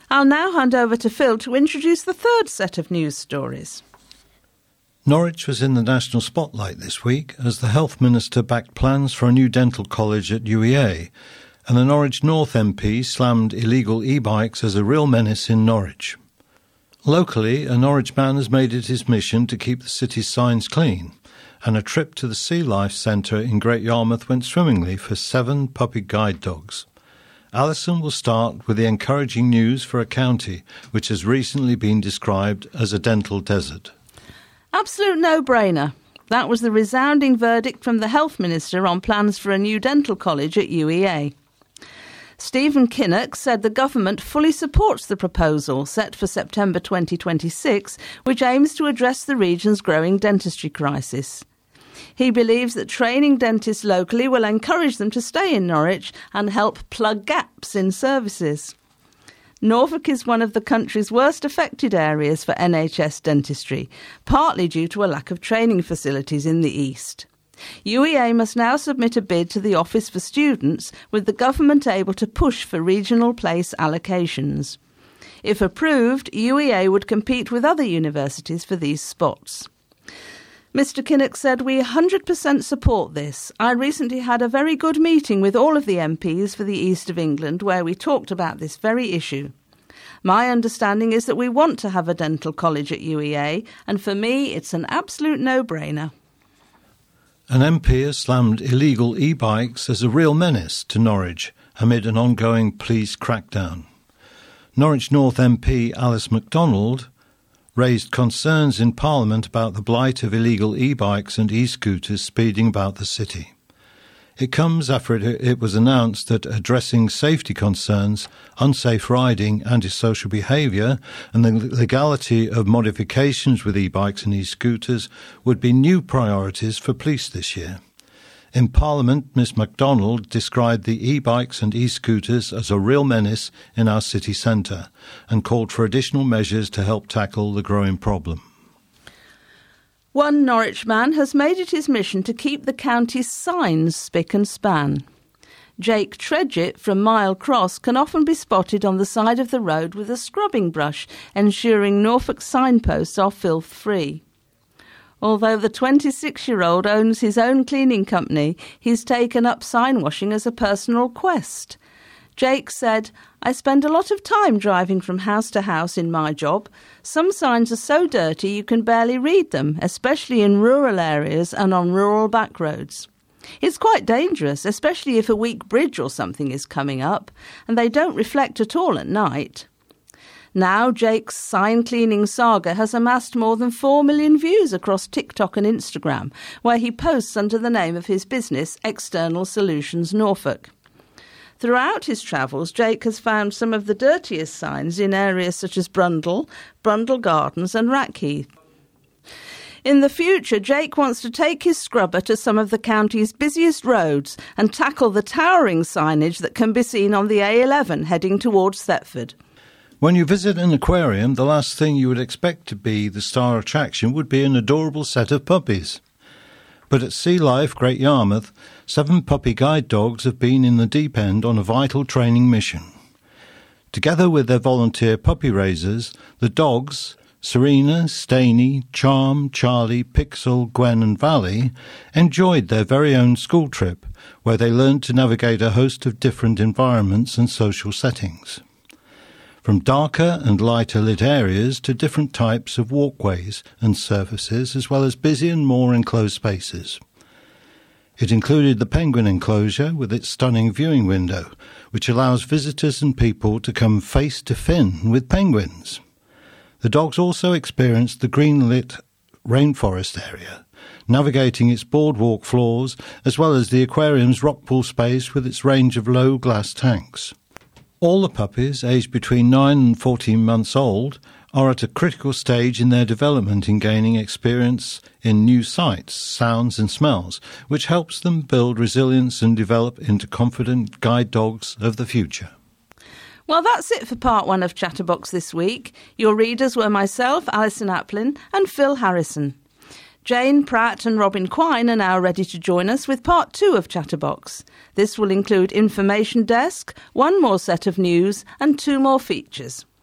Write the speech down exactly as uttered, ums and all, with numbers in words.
I'll now hand over to Phil to introduce the third set of news stories. Norwich was in the national spotlight this week as the Health Minister backed plans for a new dental college at U E A, and the Norwich North M P slammed illegal e-bikes as a real menace in Norwich. Locally, a Norwich man has made it his mission to keep the city's signs clean, and a trip to the Sea Life Centre in Great Yarmouth went swimmingly for seven puppy guide dogs. Alison will start with the encouraging news for a county which has recently been described as a dental desert. Absolute no-brainer. That was the resounding verdict from the Health Minister on plans for a new dental college at U E A. Stephen Kinnock said the government fully supports the proposal set for September twenty twenty-six, which aims to address the region's growing dentistry crisis. He believes that training dentists locally will encourage them to stay in Norwich and help plug gaps in services. Norfolk is one of the country's worst affected areas for N H S dentistry, partly due to a lack of training facilities in the east. U E A must now submit a bid to the Office for Students, with the government able to push for regional place allocations. If approved, U E A would compete with other universities for these spots. Mister Kinnock said, "We one hundred percent support this. I recently had a very good meeting with all of the M Ps for the East of England where we talked about this very issue. My understanding is that we want to have a dental college at U E A, and for me it's an absolute no-brainer." An M P has slammed illegal e-bikes as a real menace to Norwich amid an ongoing police crackdown. Norwich North M P Alice MacDonald raised concerns in Parliament about the blight of illegal e-bikes and e-scooters speeding about the city. It comes after it, it was announced that addressing safety concerns, unsafe riding, antisocial behaviour and the legality of modifications with e-bikes and e-scooters would be new priorities for police this year. In Parliament, Miss MacDonald described the e-bikes and e-scooters as a real menace in our city centre and called for additional measures to help tackle the growing problem. One Norwich man has made it his mission to keep the county's signs spick and span. Jake Tredgett from Mile Cross can often be spotted on the side of the road with a scrubbing brush, ensuring Norfolk signposts are filth-free. Although the twenty-six-year-old owns his own cleaning company, he's taken up sign washing as a personal quest. Jake said, "I spend a lot of time driving from house to house in my job. Some signs are so dirty you can barely read them, especially in rural areas and on rural back roads. It's quite dangerous, especially if a weak bridge or something is coming up, and they don't reflect at all at night." Now Jake's sign cleaning saga has amassed more than four million views across TikTok and Instagram, where he posts under the name of his business, External Solutions Norfolk. Throughout his travels, Jake has found some of the dirtiest signs in areas such as Brundall, Brundall Gardens and Rackheath. In the future, Jake wants to take his scrubber to some of the county's busiest roads and tackle the towering signage that can be seen on the A eleven heading towards Thetford. When you visit an aquarium, the last thing you would expect to be the star attraction would be an adorable set of puppies. But at Sea Life, Great Yarmouth, seven puppy guide dogs have been in the deep end on a vital training mission. Together with their volunteer puppy raisers, the dogs, Serena, Staney, Charm, Charlie, Pixel, Gwen and Valley, enjoyed their very own school trip, where they learned to navigate a host of different environments and social settings. From darker and lighter lit areas to different types of walkways and surfaces, as well as busy and more enclosed spaces. It included the penguin enclosure with its stunning viewing window, which allows visitors and people to come face to fin with penguins. The dogs also experienced the green-lit rainforest area, navigating its boardwalk floors, as well as the aquarium's rock pool space with its range of low glass tanks. All the puppies, aged between nine and fourteen months old, are at a critical stage in their development in gaining experience in new sights, sounds and smells, which helps them build resilience and develop into confident guide dogs of the future. Well, that's it for part one of Chatterbox this week. Your readers were myself, Alison Applin, and Phil Harrison. Jane Pratt and Robin Quine are now ready to join us with part two of Chatterbox. This will include Information Desk, one more set of news and two more features.